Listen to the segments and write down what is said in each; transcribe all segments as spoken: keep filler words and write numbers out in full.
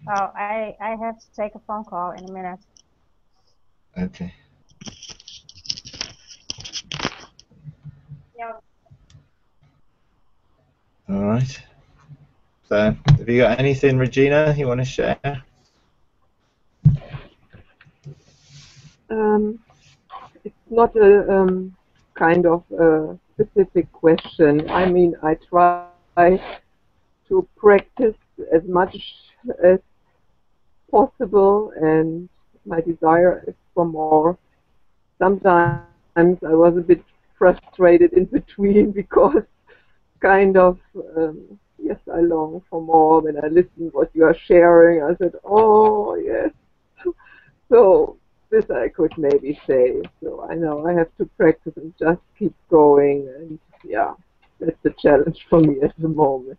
Oh, I, I have to take a phone call in a minute. Okay. Yeah. All right. So, have you got anything, Regina, you want to share? Um, it's not a um, kind of a specific question. I mean, I try to practice as much as possible, and my desire is for more. Sometimes I was a bit frustrated in between because kind of um, yes, I long for more. When I listen what you are sharing, I said, oh yes. So this I could maybe say. So I know I have to practice and just keep going, and yeah, that's the challenge for me at the moment.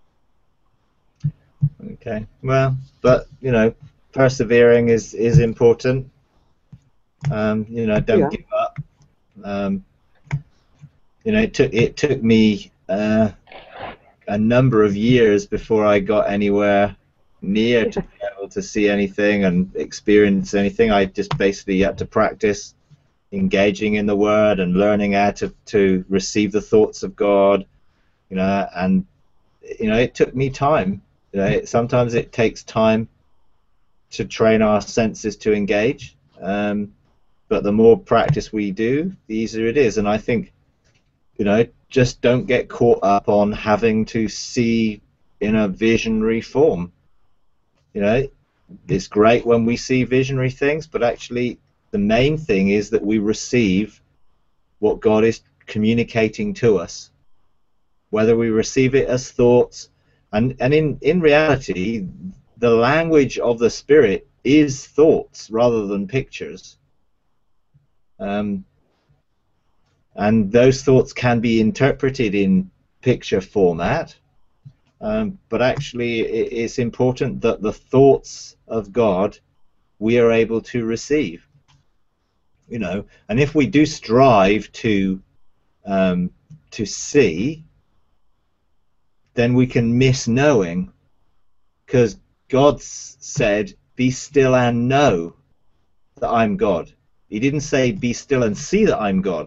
Okay. Well, but you know, persevering is is important. Um, you know, don't Yeah. give up. Um, you know, it took it took me uh, a number of years before I got anywhere near to Yeah. be able to see anything and experience anything. I just basically had to practice engaging in the Word and learning how to to receive the thoughts of God. You know, and you know, it took me time. You know, it, sometimes it takes time to train our senses to engage. Um, but the more practice we do, the easier it is. And I think, you know, just don't get caught up on having to see in a visionary form. You know, it's great when we see visionary things, but actually the main thing is that we receive what God is communicating to us, whether we receive it as thoughts. And, and in, in reality, the language of the Spirit is thoughts rather than pictures. Um, and those thoughts can be interpreted in picture format, um, but actually it's important that the thoughts of God we are able to receive. You know, and if we do strive to um, to see, then we can miss knowing, because God said, "Be still and know that I'm God." He didn't say, "Be still and see that I'm God."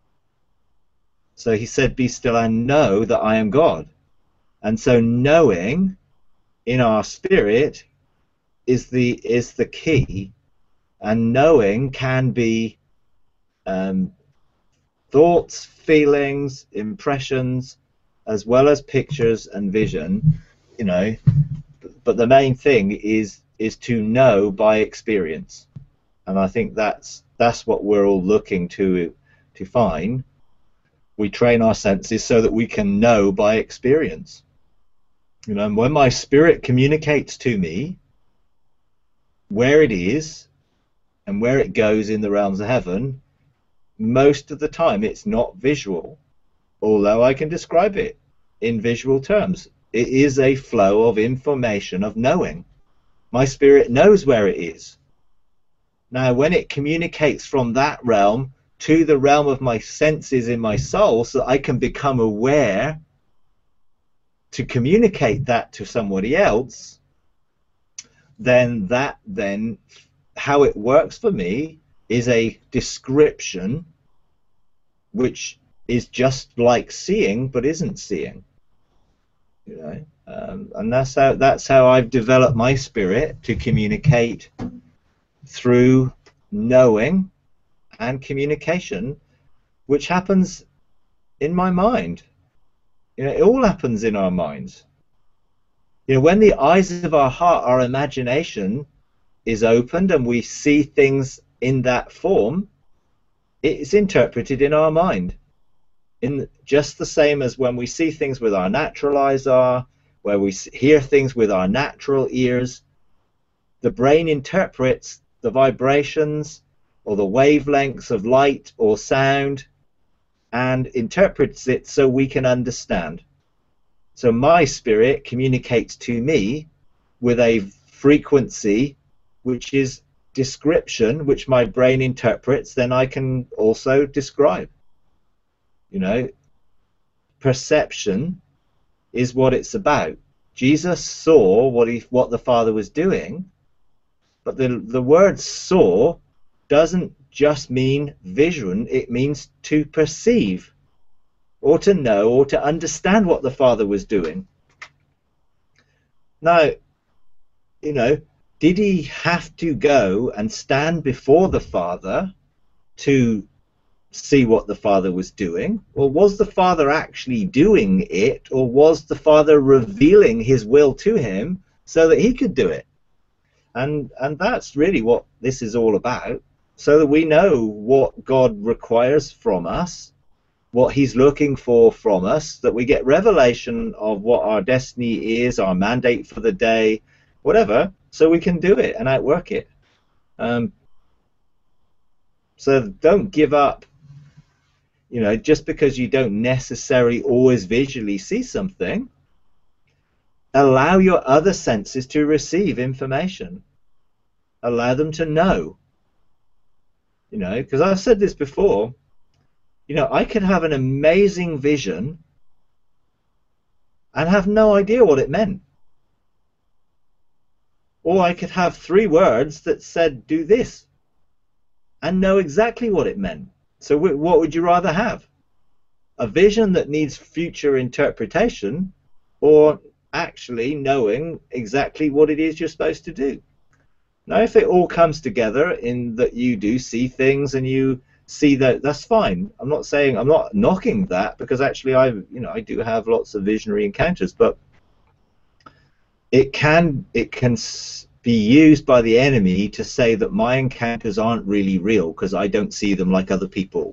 So he said, "Be still and know that I am God." And so knowing in our spirit is the is the key, and knowing can be um, thoughts, feelings, impressions, as well as pictures and vision. You know, but the main thing is is to know by experience, and I think that's that's what we're all looking to to find. We train our senses so that we can know by experience. You know, and when my spirit communicates to me where it is and where it goes in the realms of heaven, most of the time it's not visual, although I can describe it in visual terms. It is a flow of information, of knowing. My spirit knows where it is. Now, when it communicates from that realm to the realm of my senses in my soul, so that I can become aware to communicate that to somebody else, then that then how it works for me is a description which is just like seeing but isn't seeing. You know, um, and that's how that's how I've developed my spirit to communicate through knowing and communication, which happens in my mind. You know, it all happens in our minds. You know, when the eyes of our heart, our imagination is opened and we see things in that form, it's interpreted in our mind. In just the same as when we see things with our natural eyes are, where we hear things with our natural ears, the brain interprets the vibrations or the wavelengths of light or sound and interprets it so we can understand. So my spirit communicates to me with a frequency which is description, which my brain interprets, then I can also describe. You know, perception is what it's about. Jesus saw what he what the Father was doing, but the the word saw doesn't just mean vision, it means to perceive or to know or to understand what the Father was doing. Now, you know, did he have to go and stand before the Father to see what the Father was doing? Or was the Father actually doing it? Or was the Father revealing his will to him so that he could do it? And, and that's really what this is all about, so that we know what God requires from us, what he's looking for from us, that we get revelation of what our destiny is, our mandate for the day, whatever, so we can do it and outwork it. Um, so don't give up, you know, just because you don't necessarily always visually see something. Allow your other senses to receive information. Allow them to know. You know, because I've said this before, you know, I could have an amazing vision and have no idea what it meant. Or I could have three words that said, do this, and know exactly what it meant. So what would you rather have? A vision that needs future interpretation, or actually knowing exactly what it is you're supposed to do? Now, if it all comes together in that you do see things and you see that, that's fine. I'm not saying, I'm not knocking that, because actually I, you know, I do have lots of visionary encounters, but it can, it can be used by the enemy to say that my encounters aren't really real because I don't see them like other people.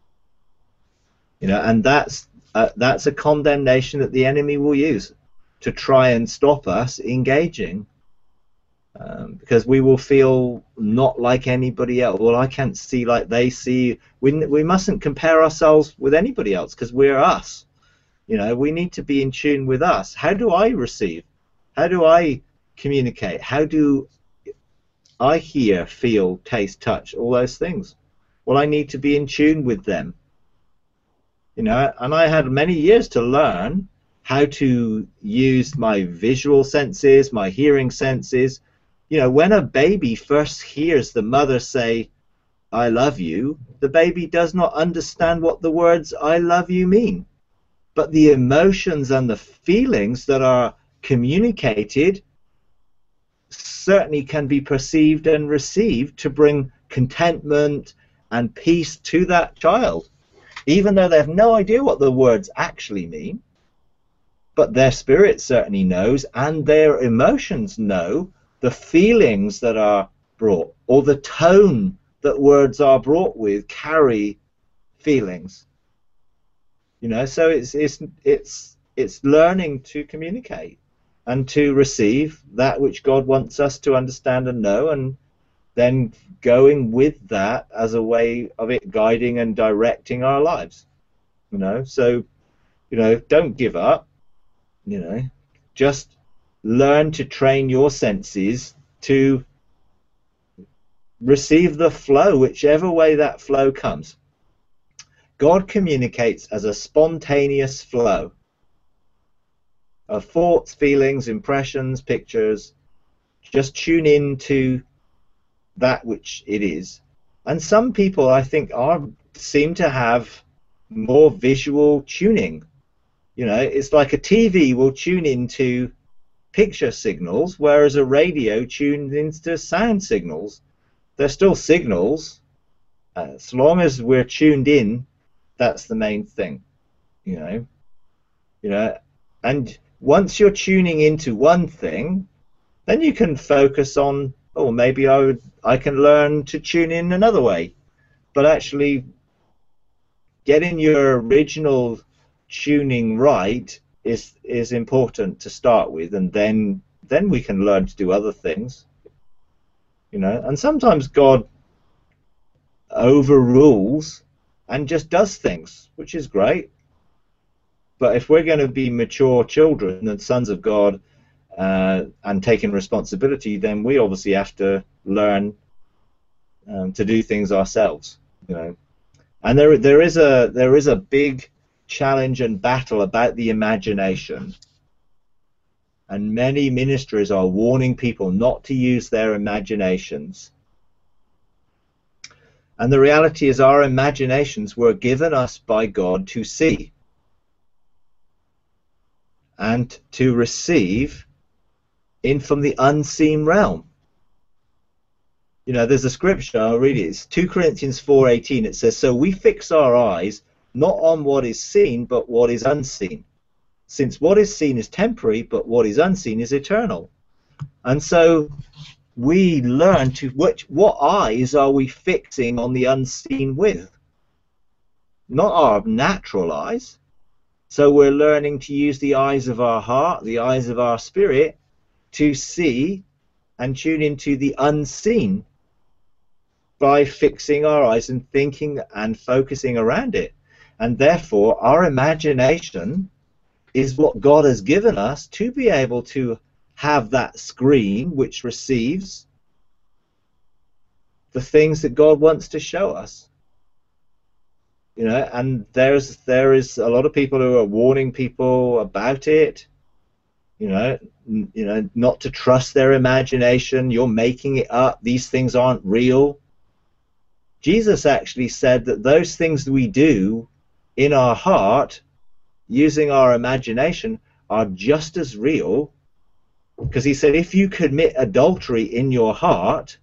You know, and that's uh, that's a condemnation that the enemy will use to try and stop us engaging. Um, because we will feel not like anybody else. Well, I can't see like they see. We, we mustn't compare ourselves with anybody else, because we're us. You know, we need to be in tune with us. How do I receive? How do I communicate? How do I hear, feel, taste, touch, all those things? Well, I need to be in tune with them. You know, and I had many years to learn how to use my visual senses, my hearing senses. You know, when a baby first hears the mother say, I love you, the baby does not understand what the words I love you mean. But the emotions and the feelings that are communicated certainly can be perceived and received to bring contentment and peace to that child, even though they have no idea what the words actually mean. But their spirit certainly knows, and their emotions know the feelings that are brought, or the tone that words are brought with, carry feelings. You know, so it's it's it's it's learning to communicate and to receive that which God wants us to understand and know, and then going with that as a way of it guiding and directing our lives. You know, so, you know, don't give up. You know, just learn to train your senses to receive the flow, whichever way that flow comes. God communicates as a spontaneous flow of thoughts, feelings, impressions, pictures. Just tune in to that which it is. And some people, I think, are seem to have more visual tuning. You know, it's like a T V will tune into picture signals, whereas a radio tunes into sound signals. They're still signals. Uh, as long as we're tuned in, that's the main thing. You know, you know, and once you're tuning into one thing, then you can focus on, oh, maybe I would, I can learn to tune in another way. But actually, getting your original tuning right is is important to start with, and then then we can learn to do other things. You know, and sometimes God overrules and just does things, which is great. But if we're going to be mature children and sons of God uh, and taking responsibility, then we obviously have to learn um, to do things ourselves. You know, and there there is a there is a big challenge and battle about the imagination. and many ministries are warning people not to use their imaginations. And the reality is our imaginations were given us by God to see and to receive in from the unseen realm. You know, there's a scripture, I'll read it. It's two Corinthians four eighteen. It says, "So we fix our eyes not on what is seen, but what is unseen. Since what is seen is temporary, but what is unseen is eternal." And so we learn to which what eyes are we fixing on the unseen with? Not our natural eyes. So we're learning to use the eyes of our heart, the eyes of our spirit, to see and tune into the unseen by fixing our eyes and thinking and focusing around it. And therefore our imagination is what God has given us to be able to have that screen which receives the things that God wants to show us. You know, and there's there is a lot of people who are warning people about it. You know, n- you know, not to trust their imagination. You're making it up. These things aren't real. Jesus actually said that those things we do in our heart, using our imagination, are just as real. Because he said, if you commit adultery in your heart,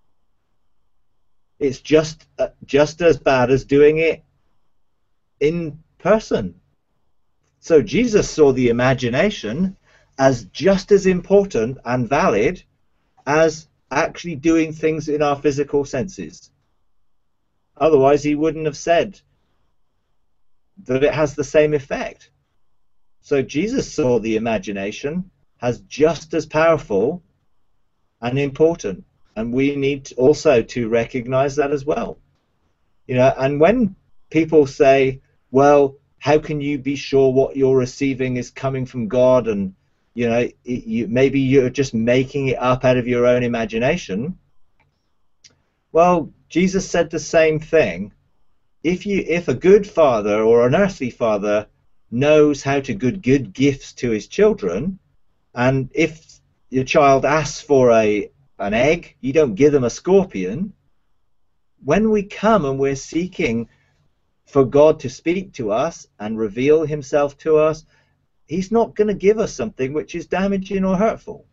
it's just uh, just as bad as doing it in person. So Jesus saw the imagination as just as important and valid as actually doing things in our physical senses. Otherwise, he wouldn't have said that it has the same effect. So Jesus saw the imagination as just as powerful and important, and we need also to recognize that as well. You know, and when people say, well, how can you be sure what you're receiving is coming from God, and you know, it, you, maybe you're just making it up out of your own imagination? Well, Jesus said the same thing. If you, if a good father or an earthly father knows how to give good gifts to his children, and if your child asks for a an egg, you don't give them a scorpion. When we come and we're seeking for God to speak to us and reveal himself to us, he's not going to give us something which is damaging or hurtful.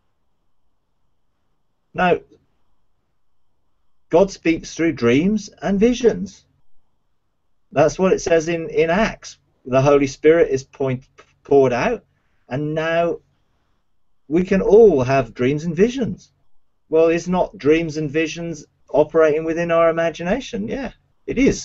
Now, God speaks through dreams and visions. That's what it says in, in Acts. The Holy Spirit is point, poured out, and now we can all have dreams and visions. Well, is not dreams and visions operating within our imagination? Yeah, it is.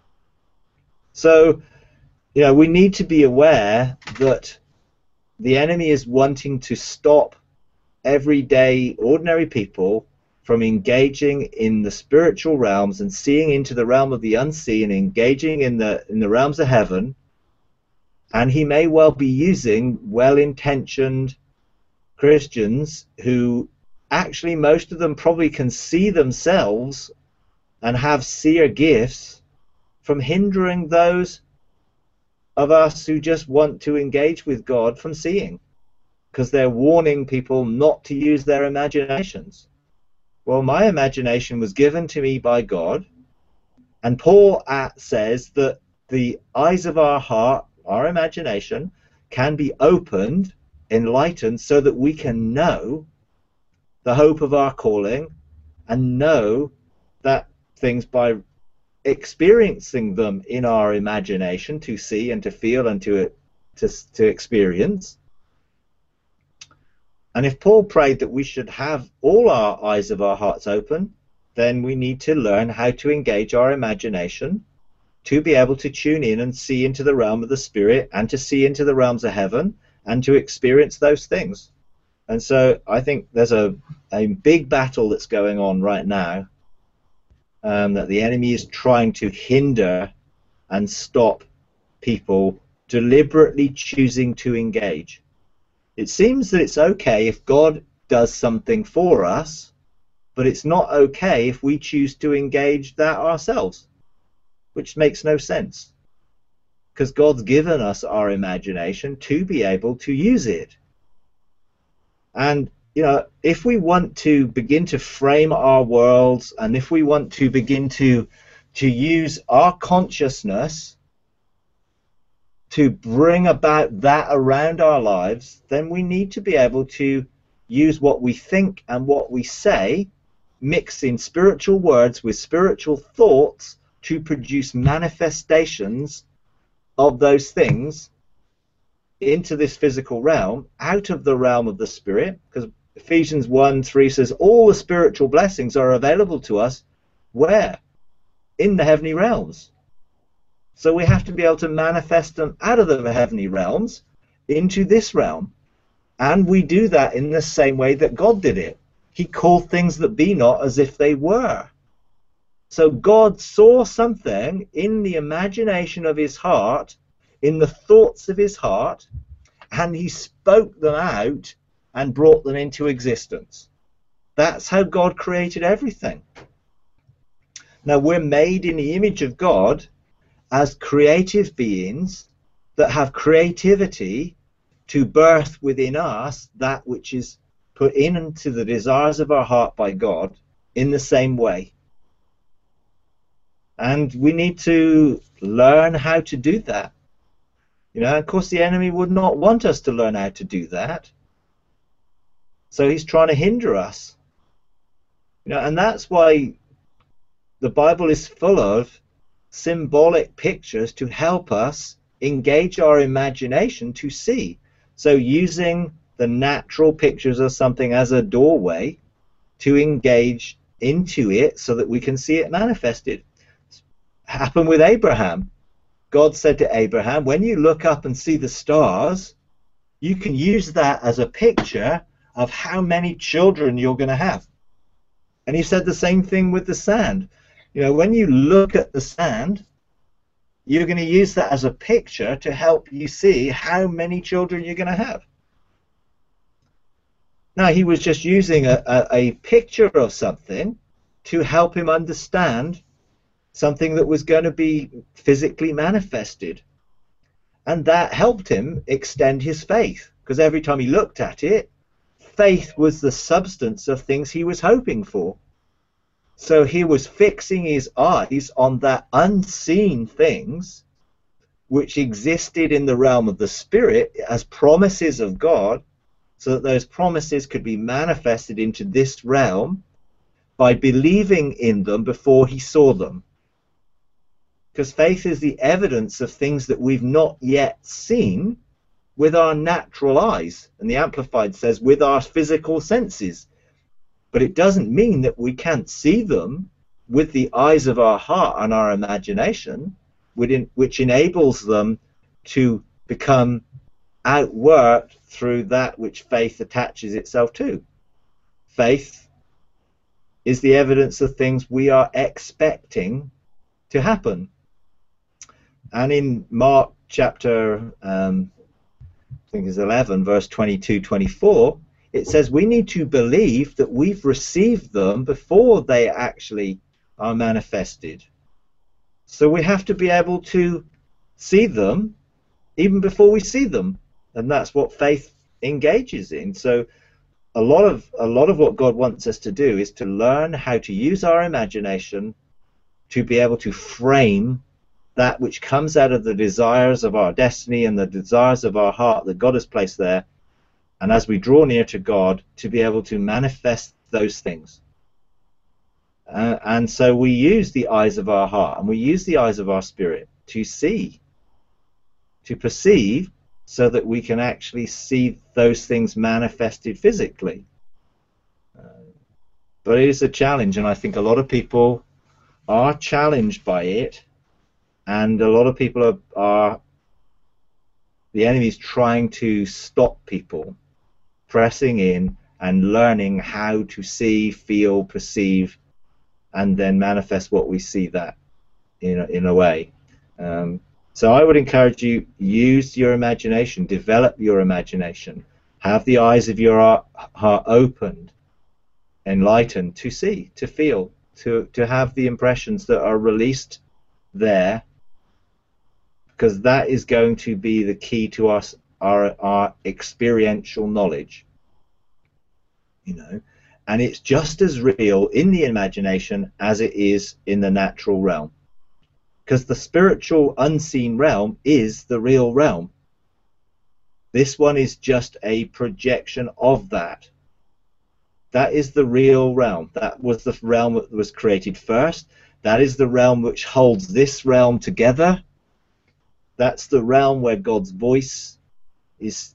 So, you know, we need to be aware that the enemy is wanting to stop everyday, ordinary people from engaging in the spiritual realms and seeing into the realm of the unseen, engaging in the in the realms of heaven. And he may well be using well-intentioned Christians who actually, most of them probably can see themselves and have seer gifts, from hindering those of us who just want to engage with God from seeing, because they're warning people not to use their imaginations. Well, my imagination was given to me by God, and Paul at, says that the eyes of our heart, our imagination, can be opened, enlightened, so that we can know the hope of our calling and know that things by experiencing them in our imagination, to see and to feel and to to, to experience. And if Paul prayed that we should have all our eyes of our hearts open, then we need to learn how to engage our imagination to be able to tune in and see into the realm of the spirit and to see into the realms of heaven and to experience those things. And so I think there's a, a big battle that's going on right now, um, that the enemy is trying to hinder and stop people deliberately choosing to engage. It seems that it's okay if God does something for us, but it's not okay if we choose to engage that ourselves, which makes no sense, because God's given us our imagination to be able to use it. And you know, if we want to begin to frame our worlds, and if we want to begin to to use our consciousness to bring about that around our lives, then we need to be able to use what we think and what we say, mixing spiritual words with spiritual thoughts to produce manifestations of those things into this physical realm, out of the realm of the spirit, because Ephesians one three says all the spiritual blessings are available to us where? In the heavenly realms. So we have to be able to manifest them out of the heavenly realms into this realm. And we do that in the same way that God did it. He called things that be not as if they were. So God saw something in the imagination of his heart, in the thoughts of his heart, and he spoke them out and brought them into existence. That's how God created everything. Now, we're made in the image of God as creative beings that have creativity to birth within us that which is put into the desires of our heart by God in the same way. And we need to learn how to do that. You know, of course, the enemy would not want us to learn how to do that. So he's trying to hinder us. You know, and that's why the Bible is full of symbolic pictures to help us engage our imagination to see. So using the natural pictures of something as a doorway to engage into it so that we can see it manifested. Happened with Abraham. God said to Abraham, when you look up and see the stars, you can use that as a picture of how many children you're going to have. And he said the same thing with the sand. You know, when you look at the sand, you're going to use that as a picture to help you see how many children you're going to have. Now, he was just using a, a, a picture of something to help him understand something that was going to be physically manifested. And that helped him extend his faith, because every time he looked at it, faith was the substance of things he was hoping for. So he was fixing his eyes on that unseen things which existed in the realm of the spirit as promises of God, so that those promises could be manifested into this realm by believing in them before he saw them. Because faith is the evidence of things that we've not yet seen with our natural eyes. And the Amplified says with our physical senses. But it doesn't mean that we can't see them with the eyes of our heart and our imagination, which enables them to become outworked through that which faith attaches itself to. Faith is the evidence of things we are expecting to happen. And in Mark chapter, um, I think it's eleven, verse twenty-two, twenty-four, it says we need to believe that we've received them before they actually are manifested. So we have to be able to see them even before we see them. And that's what faith engages in. So a lot of a lot of what God wants us to do is to learn how to use our imagination to be able to frame that which comes out of the desires of our destiny and the desires of our heart that God has placed there, and as we draw near to God, to be able to manifest those things. Uh, and so we use the eyes of our heart and we use the eyes of our spirit to see, to perceive, so that we can actually see those things manifested physically. Uh, but it is a challenge, and I think a lot of people are challenged by it, and a lot of people are, are the enemy is trying to stop people pressing in and learning how to see, feel, perceive, and then manifest what we see that in a, in a way. Um, so I would encourage you, use your imagination, develop your imagination, have the eyes of your heart opened, enlightened to see, to feel, to, to have the impressions that are released there, because that is going to be the key to us, our, our experiential knowledge. you know, and it's just as real in the imagination as it is in the natural realm, because the spiritual unseen realm is the real realm. This one is just a projection of that. That is the real realm. That was the realm that was created first. That is the realm which holds this realm together. That's the realm where God's voice is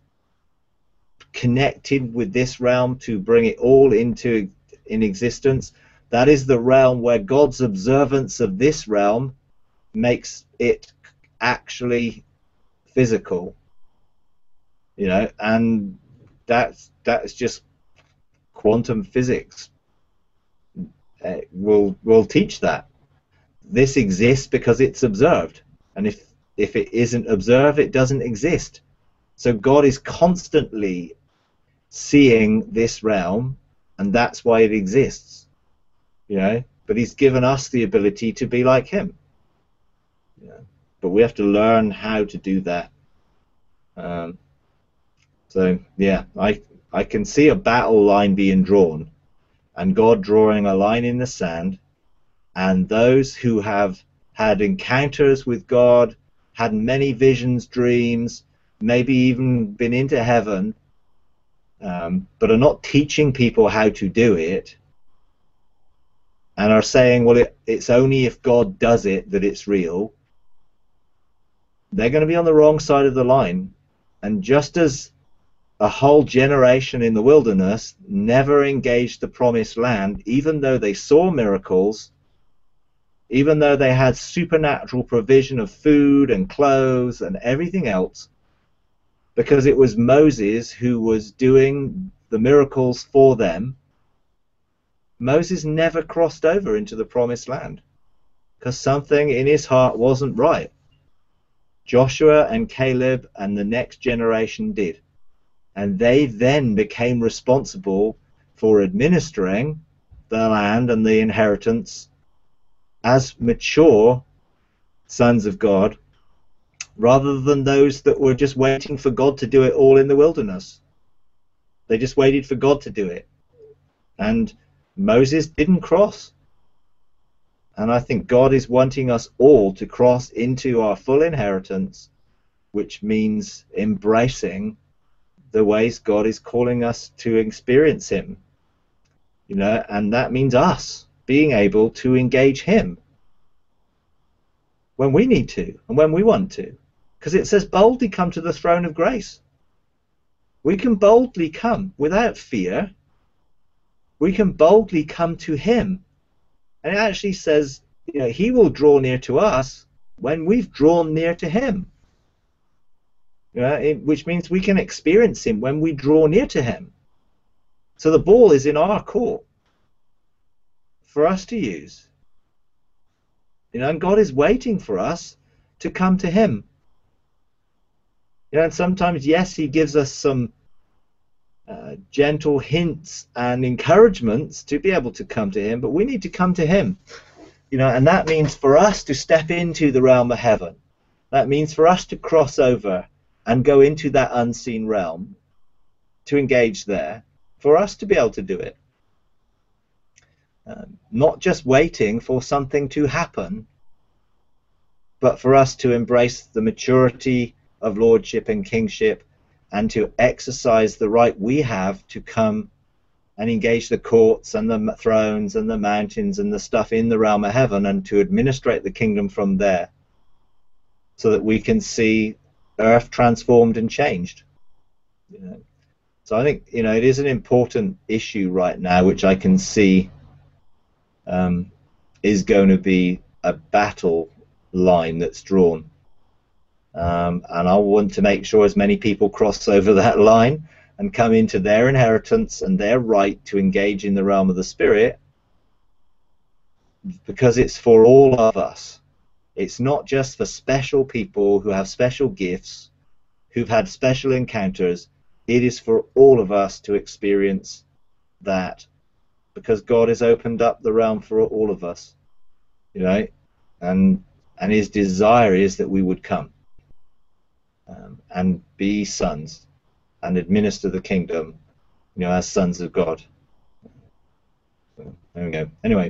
connected with this realm to bring it all into in existence. That is the realm where God's observance of this realm makes it actually physical, you know, and that's that's just quantum physics. Uh, will will teach that this exists because it's observed, and if if it isn't observed, it doesn't exist. So God is constantly seeing this realm, and that's why it exists, you know. But He's given us the ability to be like Him, you know? But we have to learn how to do that. Um, so yeah, I I can see a battle line being drawn, and God drawing a line in the sand, and those who have had encounters with God, had many visions, dreams, maybe even been into heaven, um, but are not teaching people how to do it, and are saying, well, it, it's only if God does it that it's real, they're going to be on the wrong side of the line. And just as a whole generation in the wilderness never engaged the promised land, even though they saw miracles, even though they had supernatural provision of food and clothes and everything else, because it was Moses who was doing the miracles for them, Moses never crossed over into the promised land because something in his heart wasn't right. Joshua and Caleb and the next generation did. And they then became responsible for administering the land and the inheritance as mature sons of God, rather than those that were just waiting for God to do it all in the wilderness. They just waited for God to do it. And Moses didn't cross. And I think God is wanting us all to cross into our full inheritance, which means embracing the ways God is calling us to experience Him, you know, and that means us being able to engage Him when we need to and when we want to, because it says boldly come to the throne of grace. We can boldly come without fear. We can boldly come to Him, and it actually says, you know, He will draw near to us when we've drawn near to Him. Uh, it, which means we can experience Him when we draw near to Him. So the ball is in our court for us to use. You know, and God is waiting for us to come to Him. You know, and sometimes, yes, He gives us some uh, gentle hints and encouragements to be able to come to Him, but we need to come to Him. You know, and that means for us to step into the realm of heaven. That means for us to cross over and go into that unseen realm, to engage there, for us to be able to do it. Um, not just waiting for something to happen, but for us to embrace the maturity of lordship and kingship, and to exercise the right we have to come and engage the courts and the thrones and the mountains and the stuff in the realm of heaven, and to administrate the kingdom from there, so that we can see earth transformed and changed. You know, so I think, you know, it is an important issue right now, which I can see um, is going to be a battle line that's drawn, um, and I want to make sure as many people cross over that line and come into their inheritance and their right to engage in the realm of the Spirit, because it's for all of us. It's not just for special people who have special gifts, who've had special encounters. It is for all of us to experience that, because God has opened up the realm for all of us, you know, and and His desire is that we would come um, and be sons and administer the kingdom, you know, as sons of God. There we go. Anyway,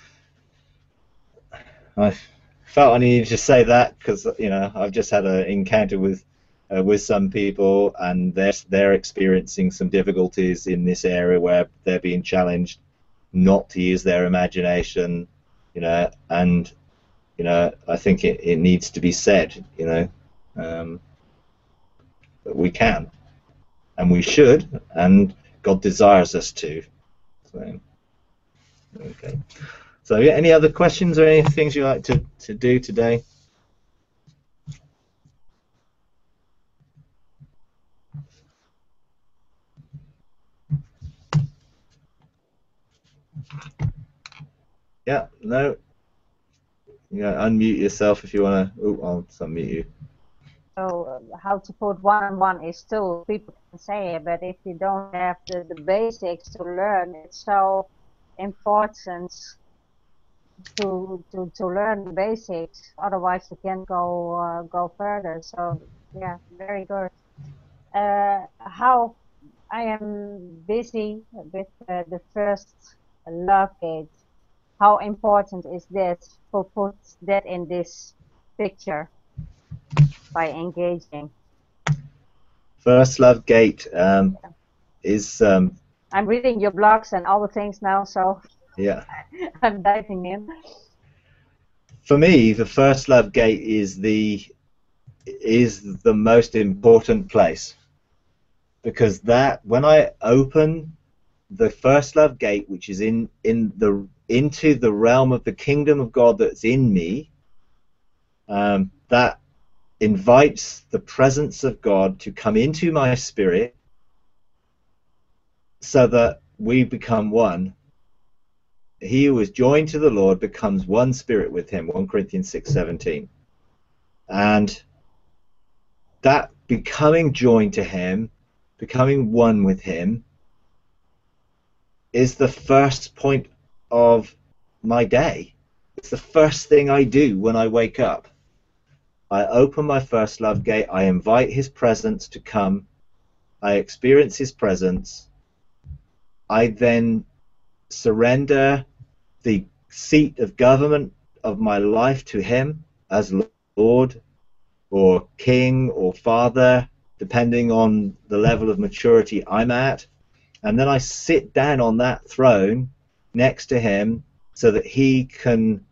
I felt I needed to say that because, you know, I've just had an encounter with uh, with some people, and they're they're experiencing some difficulties in this area where they're being challenged not to use their imagination, you know, and you know, I think it, it needs to be said, you know, um, that we can, and we should, and God desires us to. So, okay. So, yeah, any other questions or any things you like to, to do today? Yeah, no. Yeah, unmute yourself if you want to. Oh, I'll unmute you. So uh, how to put one on one is still, people can say it, but if you don't have the, the basics to learn, it's so important to to, to learn the basics. Otherwise, you can't go uh, go further. So yeah, very good. Uh, how I am busy with uh, the first love gate. How important is this to put that in this picture by engaging? First Love Gate um, is. Um, I'm reading your blogs and all the things now, so yeah. I'm diving in. For me, the First Love Gate is the is the most important place, because that when I open the First Love Gate, which is in in the into the realm of the kingdom of God that's in me, um, that invites the presence of God to come into my spirit, so that we become one. He who is joined to the Lord becomes one spirit with him, First Corinthians six seventeen. And that becoming joined to him, becoming one with him, is the first point of my day. It's the first thing I do when I wake up. I open my First Love Gate, I invite his presence to come, I experience his presence, I then surrender the seat of government of my life to him as Lord or King or Father, depending on the level of maturity I'm at, and then I sit down on that throne next to him so that he can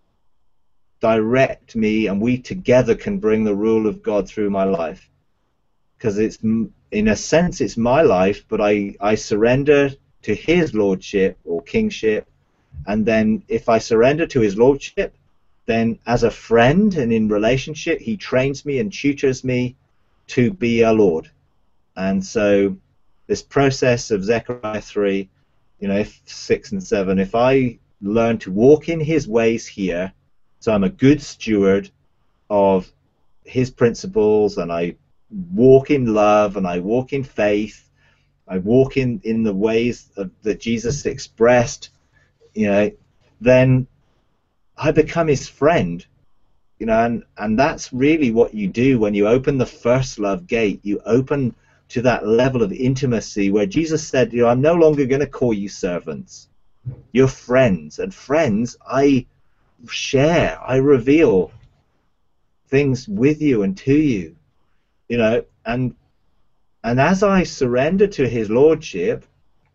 direct me and we together can bring the rule of God through my life. Because it's, in a sense, it's my life, but I, I surrender to his lordship or kingship, and then if I surrender to his lordship, then as a friend and in relationship, he trains me and tutors me to be a lord. And so this process of Zechariah three, you know, if six and seven, if I learn to walk in his ways here, so I'm a good steward of his principles, and I walk in love, and I walk in faith, I walk in, in the ways of, that Jesus expressed, you know, then I become his friend, you know, and, and that's really what you do when you open the First Love Gate. You open to that level of intimacy where Jesus said, you know, I'm no longer going to call you servants. You're friends. And friends, I share, I reveal things with you and to you, you know, and and as I surrender to his lordship,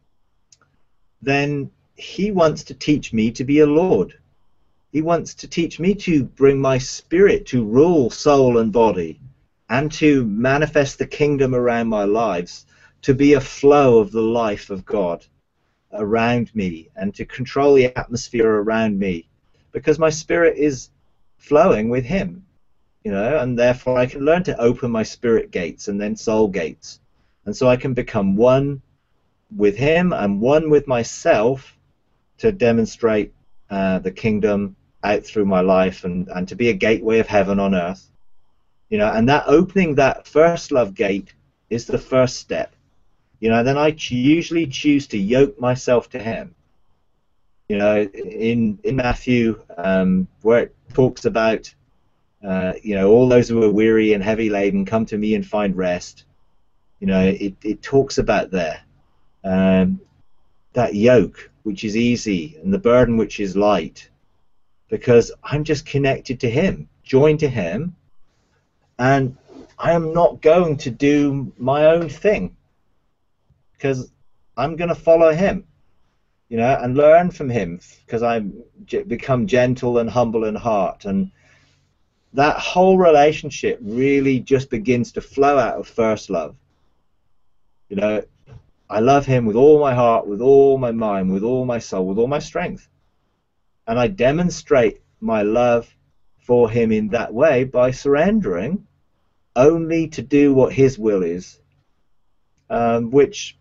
then he wants to teach me to be a lord. He wants to teach me to bring my spirit to rule soul and body, and to manifest the kingdom around my lives, to be a flow of the life of God around me, and to control the atmosphere around me, because my spirit is flowing with him, you know, and therefore I can learn to open my spirit gates and then soul gates, and so I can become one with him and one with myself to demonstrate uh, the kingdom out through my life, and, and to be a gateway of heaven on earth, you know. And that opening that First Love Gate is the first step, you know. Then I ch usually choose to yoke myself to him, you know. In in Matthew, um, where it talks about uh, you know, all those who are weary and heavy laden, come to me and find rest, you know, it, it talks about there um, that yoke, which is easy and the burden which is light, because I'm just connected to him, joined to him, and I am not going to do my own thing, because I'm going to follow him, you know, and learn from him, because I become gentle and humble in heart. And that whole relationship really just begins to flow out of first love. You know, I love him with all my heart, with all my mind, with all my soul, with all my strength. And I demonstrate my love for him in that way by surrendering only to do what his will is, um, which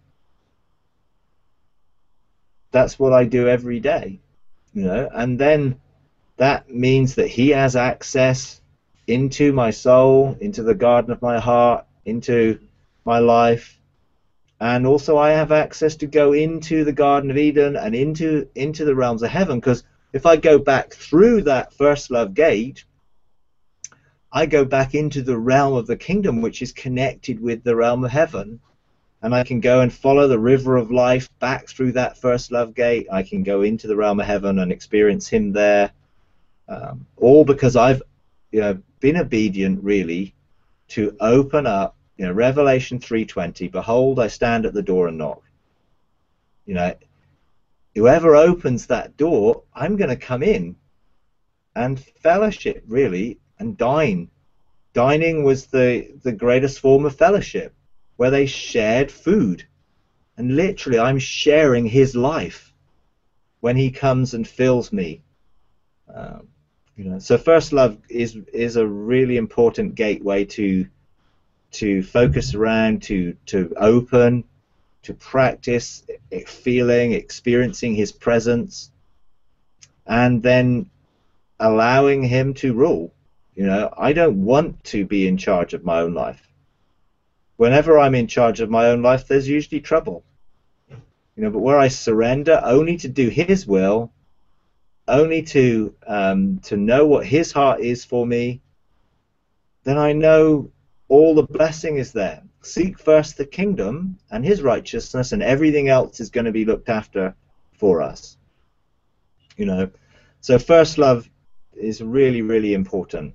that's what I do every day, you know. And then that means that he has access into my soul, into the garden of my heart, into my life, and also I have access to go into the Garden of Eden and into into the realms of heaven, because if I go back through that first love gate, I go back into the realm of the kingdom, which is connected with the realm of heaven. And I can go and follow the river of life back through that first love gate. I can go into the realm of heaven and experience him there. Um, all because I've, you know, been obedient, really, to open up, you know, Revelation three twenty, behold, I stand at the door and knock. You know, whoever opens that door, I'm going to come in and fellowship, really, and dine. Dining was the, the greatest form of fellowship, where they shared food. And literally, I'm sharing his life when he comes and fills me. Um, you know, so first love is is a really important gateway to to focus around, to to open, to practice feeling, experiencing his presence, and then allowing him to rule. You know, I don't want to be in charge of my own life. Whenever I'm in charge of my own life, there's usually trouble. You know, but where I surrender only to do his will, only to um, to know what his heart is for me, then I know all the blessing is there. Seek first the kingdom and his righteousness, and everything else is going to be looked after for us. You know, so first love is really, really important.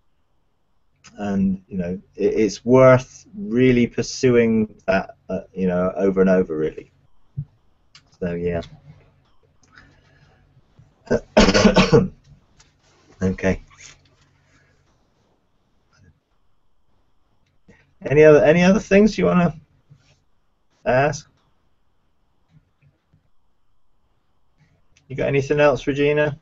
And, you know, it, it's worth really pursuing that, uh, you know, over and over, really. So, yeah. Okay. Any other any other things you want to ask? You got anything else, Regina?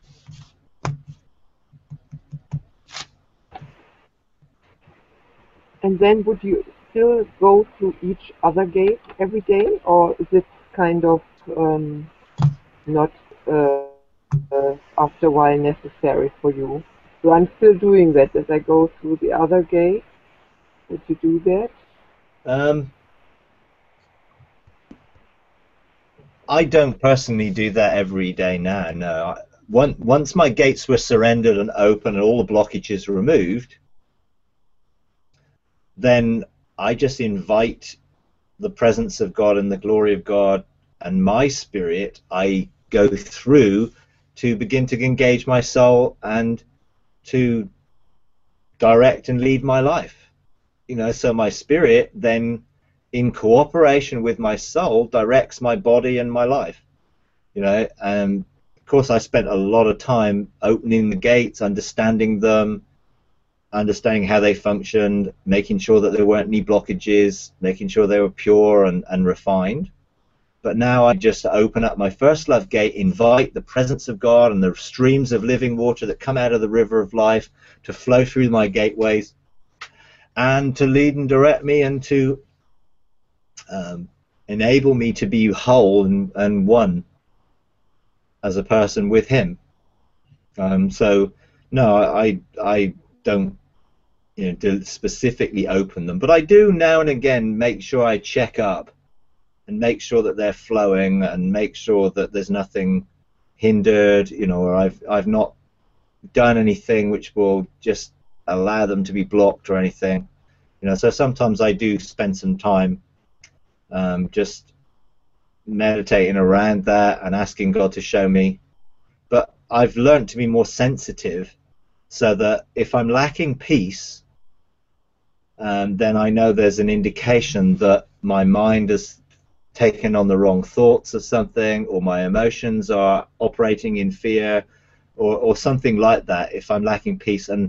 And then would you still go through each other gate every day, or is it kind of um, not uh, uh, after a while necessary for you? So I'm still doing that as I go through the other gate. Would you do that? Um, I don't personally do that every day now, no. Once, once my gates were surrendered and open and all the blockages removed, then I just invite the presence of God and the glory of God and my spirit. I go through to begin to engage my soul and to direct and lead my life. You know, so my spirit then, in cooperation with my soul, directs my body and my life. You know, and of course I spent a lot of time opening the gates, understanding them, understanding how they functioned, making sure that there weren't any blockages, making sure they were pure and, and refined. But now I just open up my first love gate, invite the presence of God and the streams of living water that come out of the river of life to flow through my gateways and to lead and direct me and to um, enable me to be whole and, and one as a person with him. Um, so no, I I don't, you know, do specifically open them, but I do now and again make sure I check up and make sure that they're flowing and make sure that there's nothing hindered, you know, or I've I've not done anything which will just allow them to be blocked or anything, you know. So sometimes I do spend some time um, just meditating around that and asking God to show me. But I've learned to be more sensitive, so that if I'm lacking peace, um, then I know there's an indication that my mind has taken on the wrong thoughts of something, or my emotions are operating in fear, or, or something like that, if I'm lacking peace. And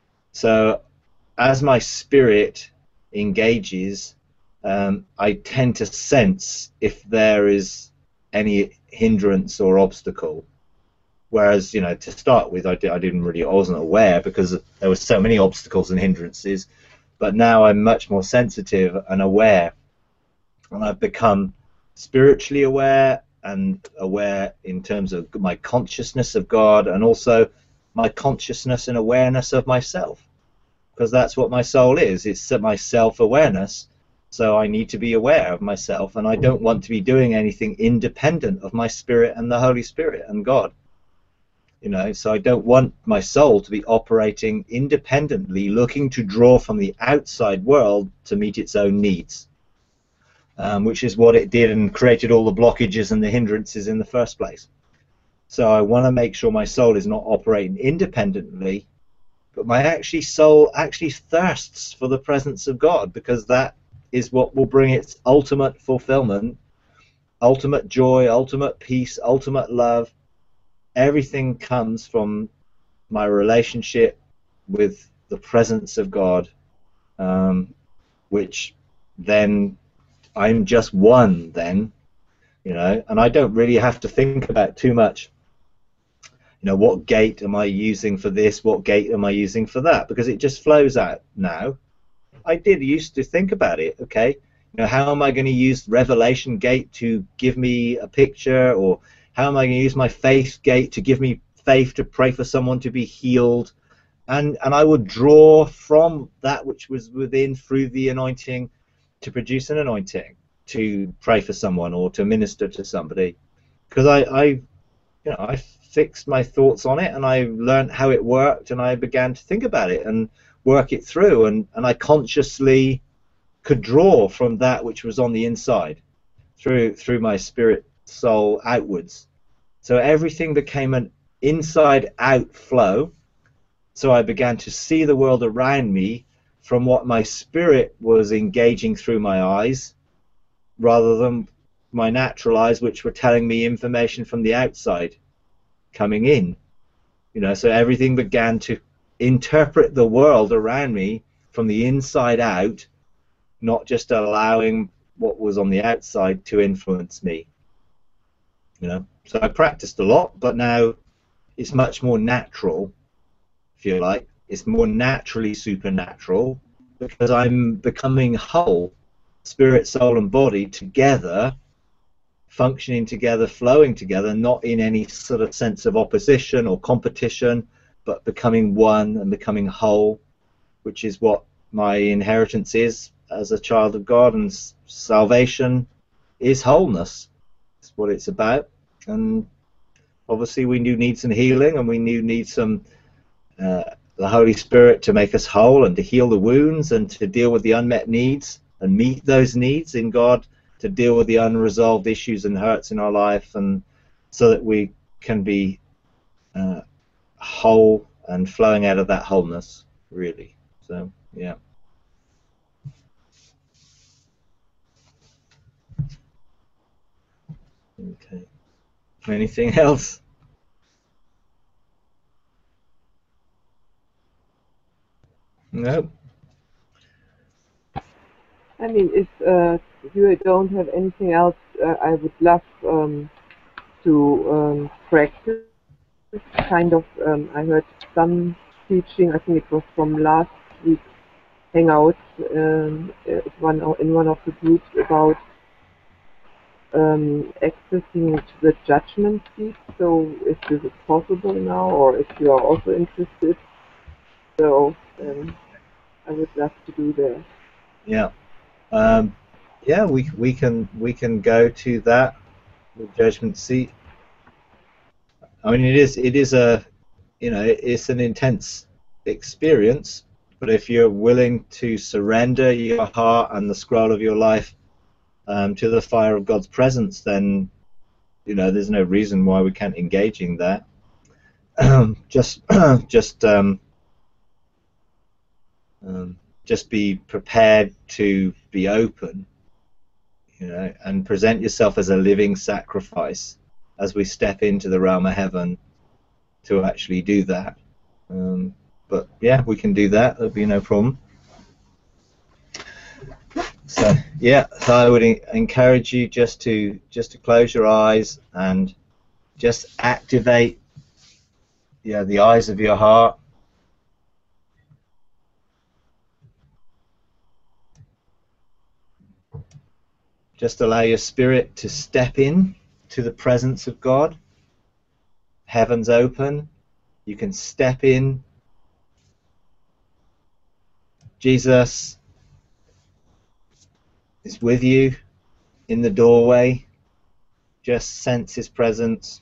so as my spirit engages, um, I tend to sense if there is any hindrance or obstacle. Whereas, you know, to start with, I, di I didn't really, I wasn't aware, because there were so many obstacles and hindrances. But now I'm much more sensitive and aware, and I've become spiritually aware, and aware in terms of my consciousness of God, and also my consciousness and awareness of myself, because that's what my soul is. It's my self-awareness. So I need to be aware of myself, and I don't want to be doing anything independent of my spirit and the Holy Spirit and God. You know, so I don't want my soul to be operating independently, looking to draw from the outside world to meet its own needs, um, which is what it did and created all the blockages and the hindrances in the first place. So I want to make sure my soul is not operating independently, but my actually soul actually thirsts for the presence of God, because that is what will bring its ultimate fulfillment, ultimate joy, ultimate peace, ultimate love. Everything comes from my relationship with the presence of God, um, which then I'm just one then, you know, and I don't really have to think about too much, you know, what gate am I using for this, what gate am I using for that, because it just flows out now. I did used to think about it, okay, you know, how am I going to use Revelation gate to give me a picture, or how am I going to use my faith gate to give me faith to pray for someone to be healed? And, and I would draw from that which was within through the anointing to produce an anointing to pray for someone or to minister to somebody. Because I, I, you know, I fixed my thoughts on it, and I learned how it worked, and I began to think about it and work it through, and, and I consciously could draw from that which was on the inside through through my spirit soul outwards. So everything became an inside-out flow. So I began to see the world around me from what my spirit was engaging through my eyes, rather than my natural eyes, which were telling me information from the outside coming in. You know, so everything began to interpret the world around me from the inside out, not just allowing what was on the outside to influence me. You know, so I practiced a lot, but now it's much more natural, if you like. It's more naturally supernatural, because I'm becoming whole, spirit, soul, and body together, functioning together, flowing together, not in any sort of sense of opposition or competition, but becoming one and becoming whole, which is what my inheritance is as a child of God, and salvation is wholeness. That's what it's about. And obviously we do need some healing, and we do need some uh, the Holy Spirit to make us whole and to heal the wounds and to deal with the unmet needs and meet those needs in God, to deal with the unresolved issues and hurts in our life, and so that we can be uh, whole and flowing out of that wholeness, really. So, yeah. Okay. Anything else? No. I mean, if uh, you don't have anything else, uh, I would love um, to um, practice kind of. Um, I heard some teaching. I think it was from last week's Hangouts um, one in one of the groups about um, accessing to the judgment seat. So, if this is possible now, or if you are also interested, so um, I would love to do that. Yeah. Um, yeah, we we can we can go to that, the judgment seat. I mean, it is it is a, you know, it's an intense experience, but if you're willing to surrender your heart and the scroll of your life um, to the fire of God's presence, then you know there's no reason why we can't engage in that. just just um, um, just be prepared to be open, you know, and present yourself as a living sacrifice as we step into the realm of heaven to actually do that. Um, but yeah, we can do that. There'll be no problem. So yeah, so I would encourage you just to just to close your eyes and just activate, yeah, the eyes of your heart. Just allow your spirit to step in to the presence of God. Heaven's open. You can step in. Jesus is with you in the doorway. Just sense his presence.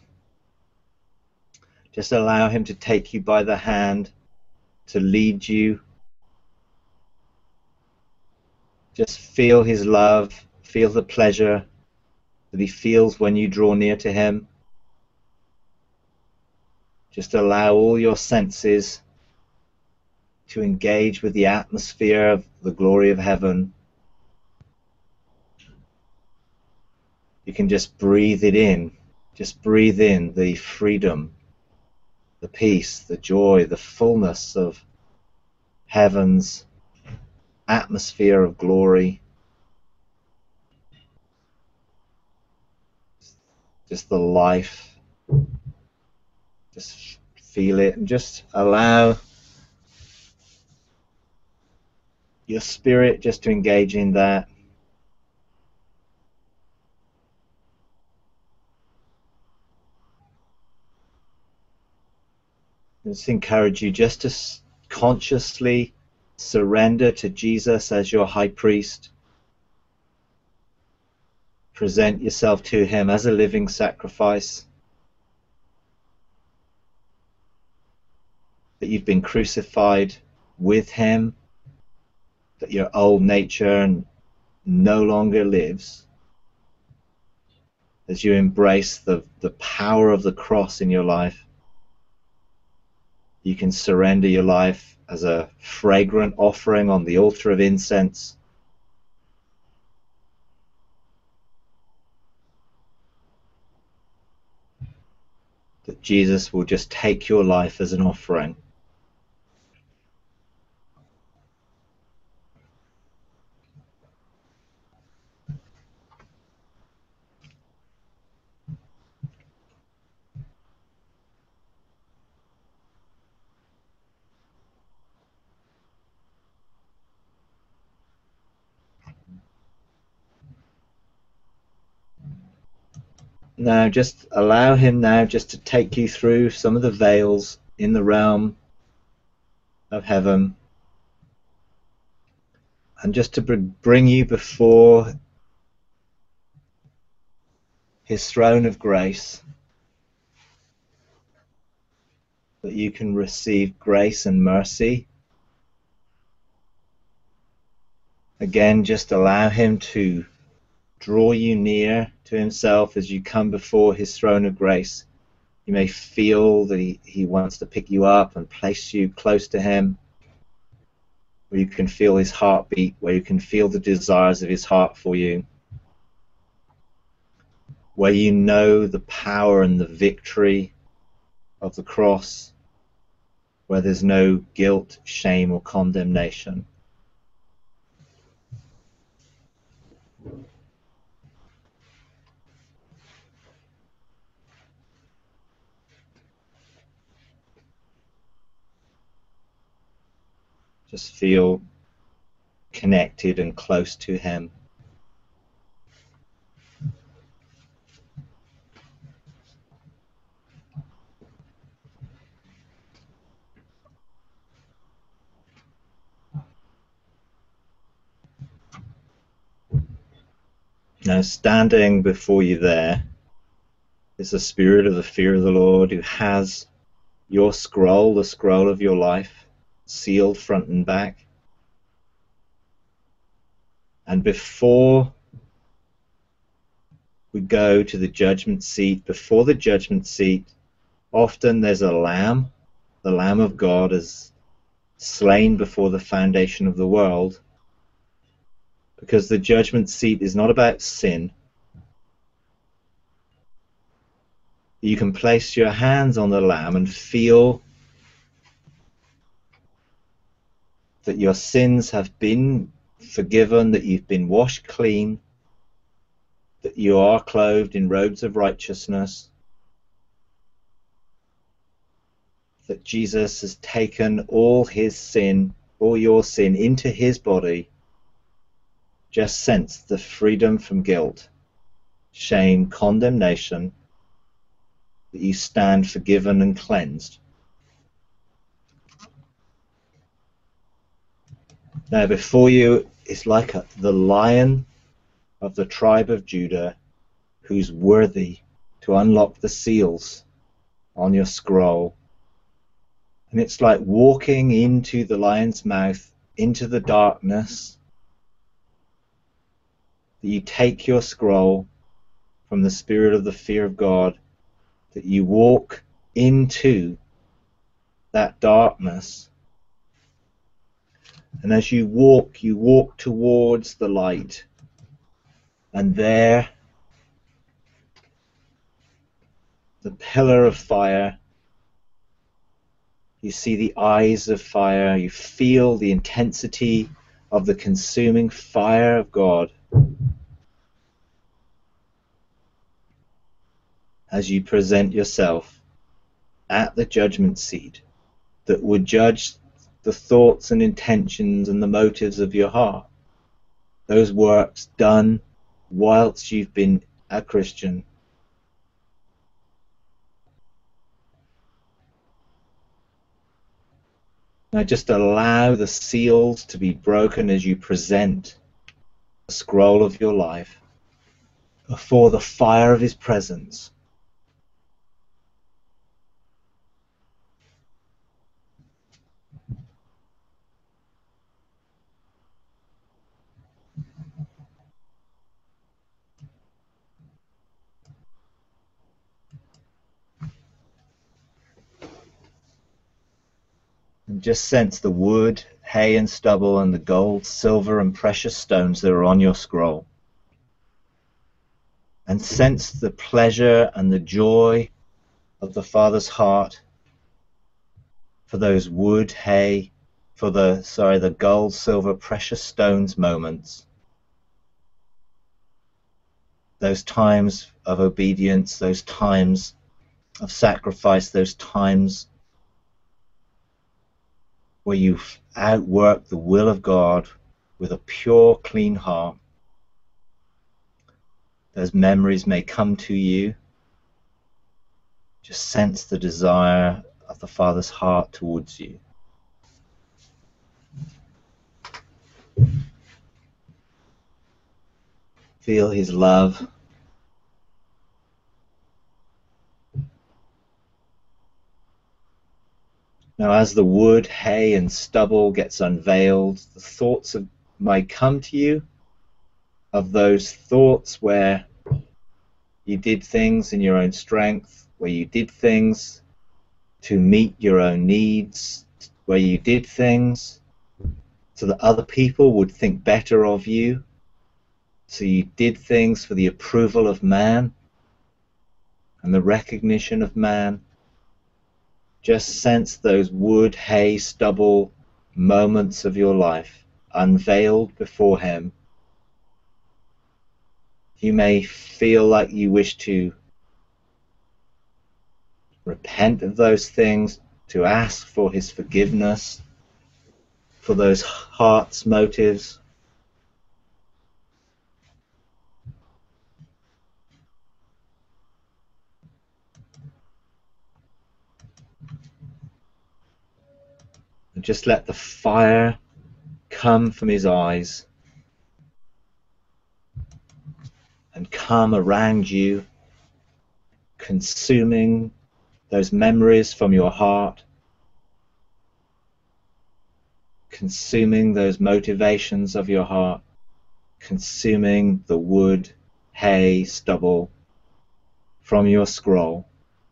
Just allow him to take you by the hand, to lead you. Just feel his love. Feel the pleasure that he feels when you draw near to him. Just allow all your senses to engage with the atmosphere of the glory of heaven. You can just breathe it in. Just breathe in the freedom, the peace, the joy, the fullness of heaven's atmosphere of glory. Just the life. Just feel it and just allow your spirit just to engage in that. Just encourage you just to consciously surrender to Jesus as your high priest. Present yourself to him as a living sacrifice. That you've been crucified with him. That your old nature no longer lives. As you embrace the, the power of the cross in your life. You can surrender your life as a fragrant offering on the altar of incense. That Jesus will just take your life as an offering. Now just allow him now just to take you through some of the veils in the realm of heaven, and just to bring you before his throne of grace, that you can receive grace and mercy. Again, just allow him to draw you near to himself as you come before his throne of grace. You may feel that he, he wants to pick you up and place you close to him, where you can feel his heartbeat, where you can feel the desires of his heart for you, where you know the power and the victory of the cross, where there's no guilt, shame, or condemnation. Just feel connected and close to him. Now, standing before you there is the spirit of the fear of the Lord, who has your scroll, the scroll of your life, sealed front and back. And before we go to the judgment seat. Before the judgment seat, often there's a lamb. The Lamb of God is slain before the foundation of the world, because the judgment seat is not about sin. You can place your hands on the Lamb and feel that your sins have been forgiven, that you've been washed clean, that you are clothed in robes of righteousness, that Jesus has taken all his sin, all your sin, into his body. Just sense the freedom from guilt, shame, condemnation, that you stand forgiven and cleansed. Now before you is like a, the Lion of the tribe of Judah, who's worthy to unlock the seals on your scroll. And it's like walking into the lion's mouth, into the darkness, that you take your scroll from the spirit of the fear of God, that you walk into that darkness. And as you walk, you walk towards the light. And there, the pillar of fire, you see the eyes of fire, you feel the intensity of the consuming fire of God as you present yourself at the judgment seat that would judge the thoughts and intentions and the motives of your heart. Those works done whilst you've been a Christian. Now just allow the seals to be broken as you present the scroll of your life before the fire of his presence. And just sense the wood, hay and stubble, and the gold, silver and precious stones that are on your scroll. And sense the pleasure and the joy of the Father's heart for those wood, hay, for the, sorry, the gold, silver, precious stones moments. Those times of obedience, those times of sacrifice, those times where you outwork the will of God with a pure, clean heart. Those memories may come to you. Just sense the desire of the Father's heart towards you. Feel his love. Now as the wood, hay and stubble gets unveiled, the thoughts of, might come to you of those thoughts where you did things in your own strength, where you did things to meet your own needs, where you did things so that other people would think better of you, so you did things for the approval of man and the recognition of man. Just sense those wood, hay, stubble moments of your life unveiled before him. You may feel like you wish to repent of those things, to ask for his forgiveness for those heart's motives. And just let the fire come from his eyes and come around you, consuming those memories from your heart, consuming those motivations of your heart, consuming the wood, hay, stubble from your scroll,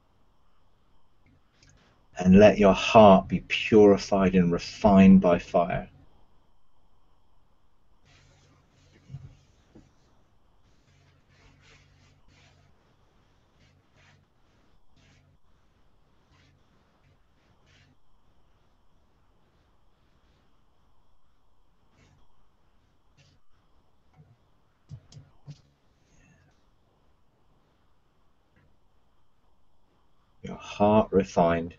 and let your heart be purified and refined by fire. Your heart refined.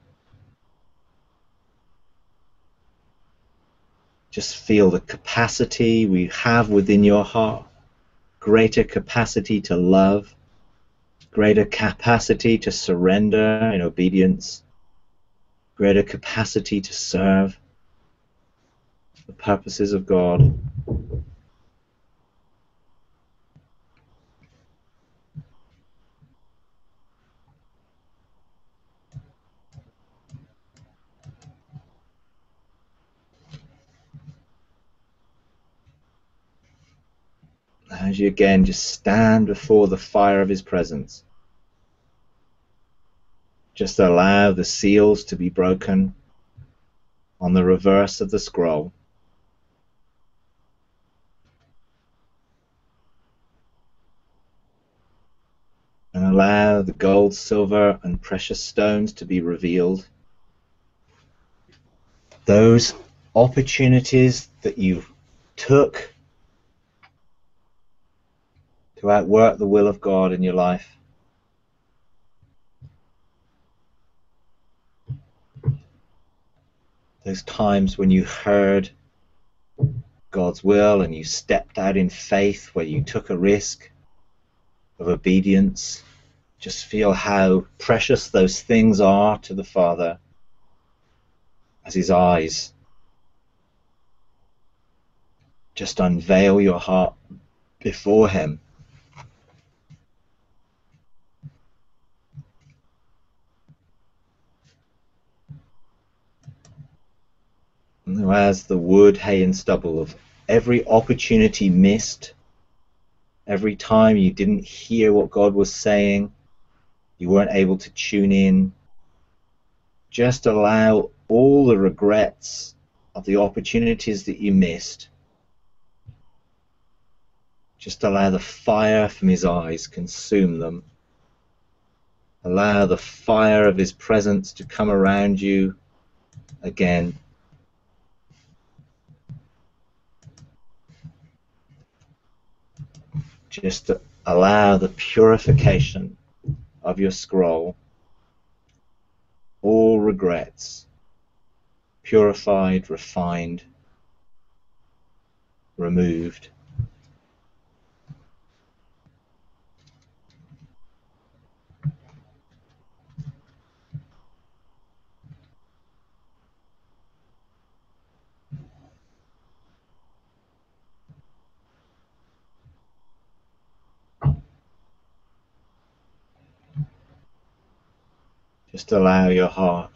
Just feel the capacity we have within your heart. Greater capacity to love. Greater capacity to surrender in obedience. Greater capacity to serve the purposes of God. As you again just stand before the fire of His presence, just allow the seals to be broken on the reverse of the scroll. And allow the gold, silver, and precious stones to be revealed. Those opportunities that you took to outwork the will of God in your life. Those times when you heard God's will and you stepped out in faith, where you took a risk of obedience. Just feel how precious those things are to the Father as His eyes just unveil your heart before Him. And as the wood, hay, and stubble of every opportunity missed, every time you didn't hear what God was saying, you weren't able to tune in, just allow all the regrets of the opportunities that you missed. Just allow the fire from His eyes consume them. Allow the fire of His presence to come around you again. Just to allow the purification of your scroll. All regrets purified, refined, removed. Just allow your heart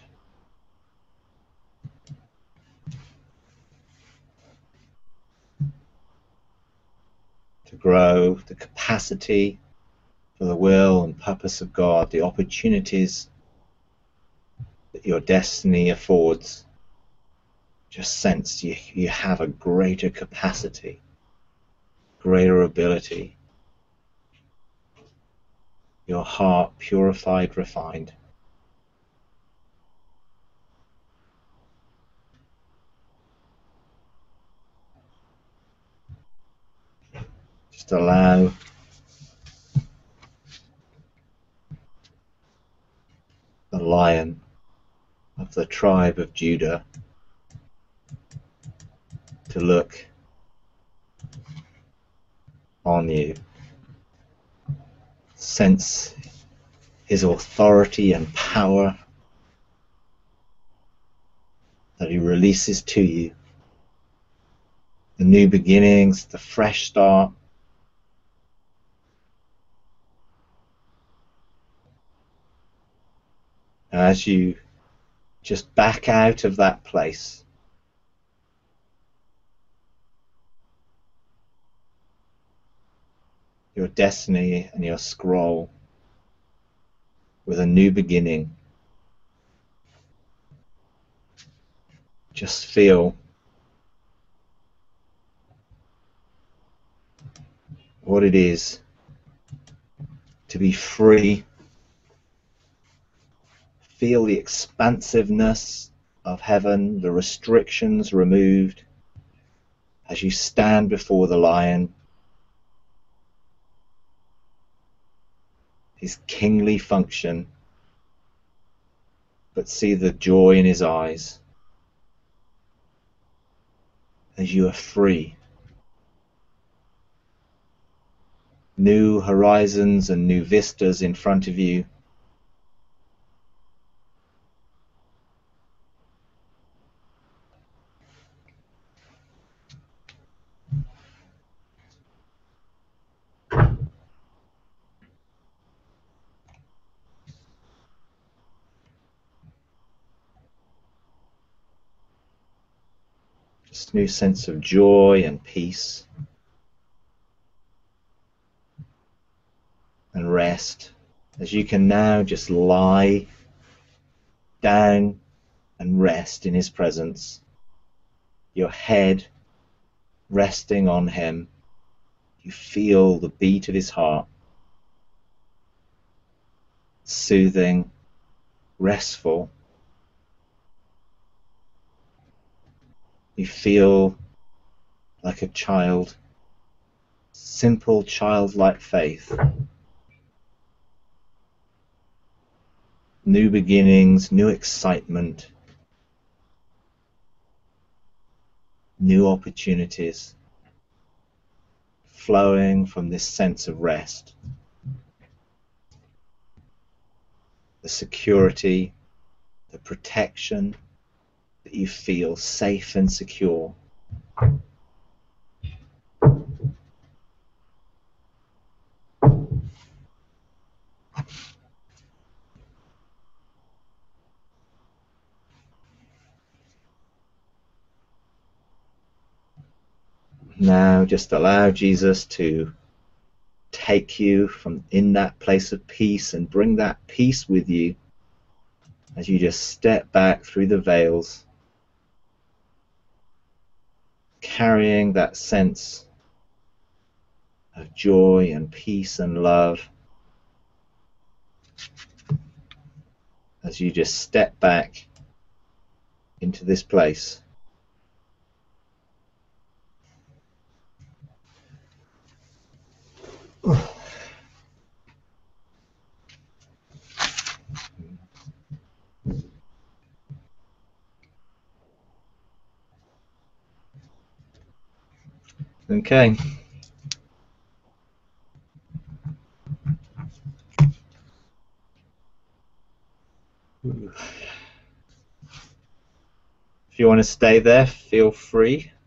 to grow, the capacity for the will and purpose of God, the opportunities that your destiny affords. Just sense you, you have a greater capacity, greater ability. Your heart purified, refined. Just allow the Lion of the tribe of Judah to look on you. Sense His authority and power that He releases to you. The new beginnings, the fresh start. As you just back out of that place, your destiny and your scroll with a new beginning. Just feel what it is to be free. Feel the expansiveness of heaven, the restrictions removed as you stand before the lion, his kingly function, but see the joy in his eyes as you are free. New horizons and new vistas in front of you. Just a new sense of joy and peace and rest, as you can now just lie down and rest in his presence, your head resting on him. You feel the beat of his heart, soothing, restful. You feel like a child, simple childlike faith. New beginnings, new excitement, new opportunities flowing from this sense of rest. The security, the protection that you feel safe and secure. Now just allow Jesus to take you from in that place of peace and bring that peace with you as you just step back through the veils, carrying that sense of joy and peace and love as you just step back into this place. Okay. If you want to stay there, feel free.